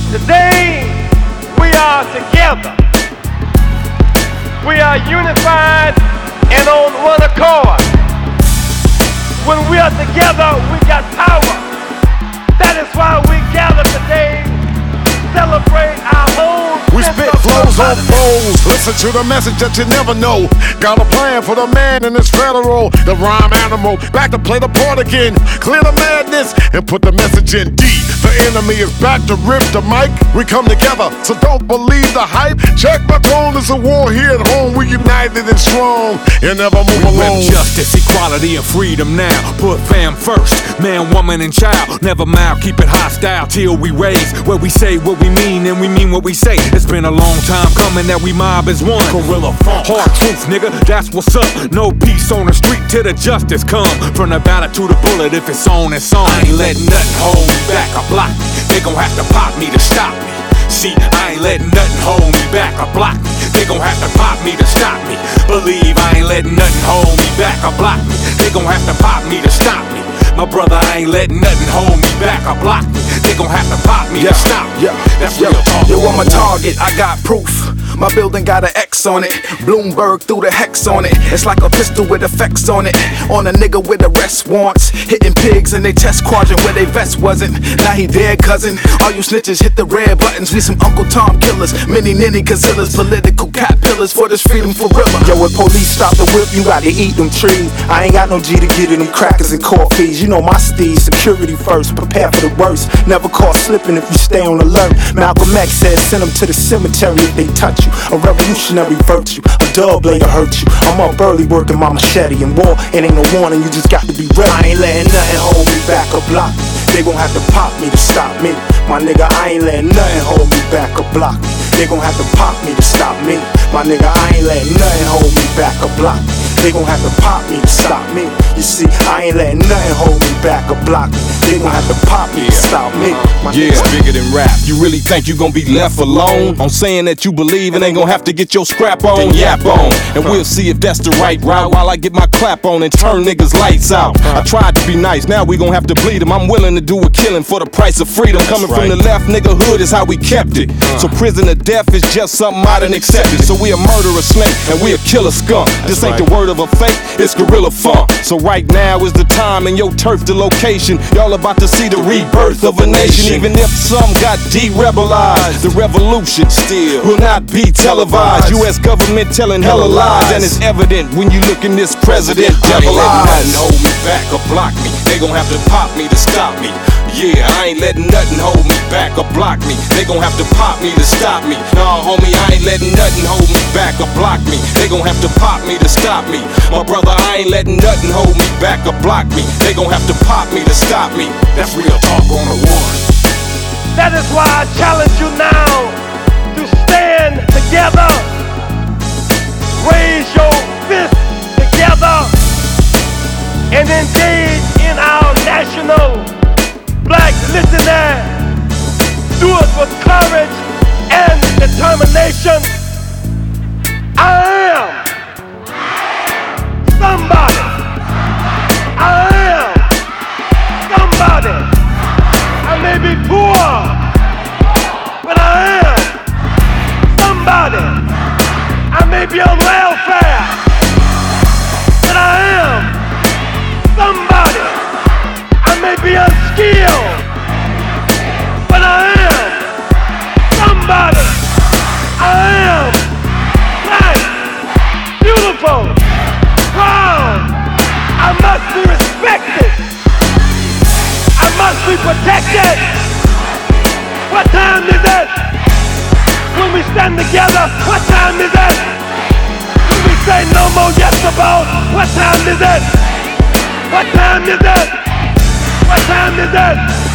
Today, we are together. We are unified and on one accord. When we are together, we got power. That is why we gather today, celebrate our own. We spit flows on foes. Listen to the message that you never know. Got a plan for the man in this federal. The rhyme animal, back to play the part again. Clear the madness and put the message in D. The enemy is back to rip the mic. We come together, so don't believe the hype. Check my tone, it's a war here at home. We united and strong and never move alone. Rip justice, equality, and freedom now. Put fam first, man, woman, and child. Never mild, keep it hostile till we raise. Where we say what we mean and we mean what we say. It's been a long time coming that we mob as one. Gorilla funk, hard truth, nigga, that's what's up. No peace on the street till the justice come. From the ballot to the bullet, if it's on, it's on. I ain't letting nothing hold me back or block me. They gon' have to pop me to stop me. See, I ain't letting nothing hold me back or block me. They gon' have to pop me to stop me. Believe I ain't letting nothing hold me back or block me. They gon' have to pop me to stop me. My brother, I ain't letting nothing hold me back or block me. They gon' have to pop me to stop me. That's real talk. Yo, I'm a target, I got proof. My building got an X on it. Bloomberg threw the hex on it. It's like a pistol with effects on it. On a nigga with arrest warrants. Hitting pigs in they test quadrant where they vest wasn't. Now he dead, cousin. All you snitches hit the red buttons. We some Uncle Tom killers. Many ninny Kazillas. Political caterpillars for this freedom for real. Yo, when police stop the whip, you gotta eat them trees. I ain't got no G to get in them crackers and court fees. You know my steez, security first, prepare for the worst. Never caught slipping if you stay on alert. Malcolm X said send them to the cemetery if they touch you. A revolutionary virtue, a dub blade to hurt you. I'm up early working my machete in war. It ain't no warning, you just got to be ready. I ain't letting nothing hold me back or block me. They gon' have to pop me to stop me. My nigga, I ain't letting nothing hold me back or block me. They gon' have to pop me to stop me. My nigga, I ain't letting nothing hold me back or block me. They gon' have to pop me to stop me. You see, I ain't letting nothing hold me back or block me. They gon' have to pop me to stop me. Yeah, it's bigger than rap. You really think you gon' be left alone? On saying that you believe and ain't gon' have to get your scrap on, then yap on. And we'll see if that's the right route while I get my clap on and turn niggas' lights out. I tried to be nice, now we gon' have to bleed them. I'm willing to do a killing for the price of freedom. Coming from the left, nigga, hood is how we kept it. So prison or death is just something I done accepted. So we a murderer snake and we a killer skunk. This ain't the word of a fake, it's gorilla funk. So right now is the time and your turf the location. Y'all about to see the rebirth of a nation. Even if some got de-rebelized, the revolution still will not be televised. U.S. government telling hella lies, and it's evident when you look in this president devil eyes. Nothing hold me back or block me. They gon' have to pop me to stop me. Yeah, I ain't letting nothing hold me back or block me. They gon' have to pop me to stop me. Nah, homie, I ain't letting nothing hold me back or block me. They gon' have to pop me to stop me. My brother, I ain't letting nothing hold me back or block me. They gon' have to pop me to stop me. That's real talk on the one. That is why I challenge you now to stand together, raise your fists together, and engage in our national Black Litany. Do it with courage and determination. I am somebody. I am somebody. I may be poor, but I am somebody. I may be on welfare, but I am somebody. I may be unskilled, but I am somebody. I am black, beautiful, proud. I must be respected. I must be protected. What time is it? When we stand together, what time is it? When we say no more yes about, what time is it? What time is it? What time is it?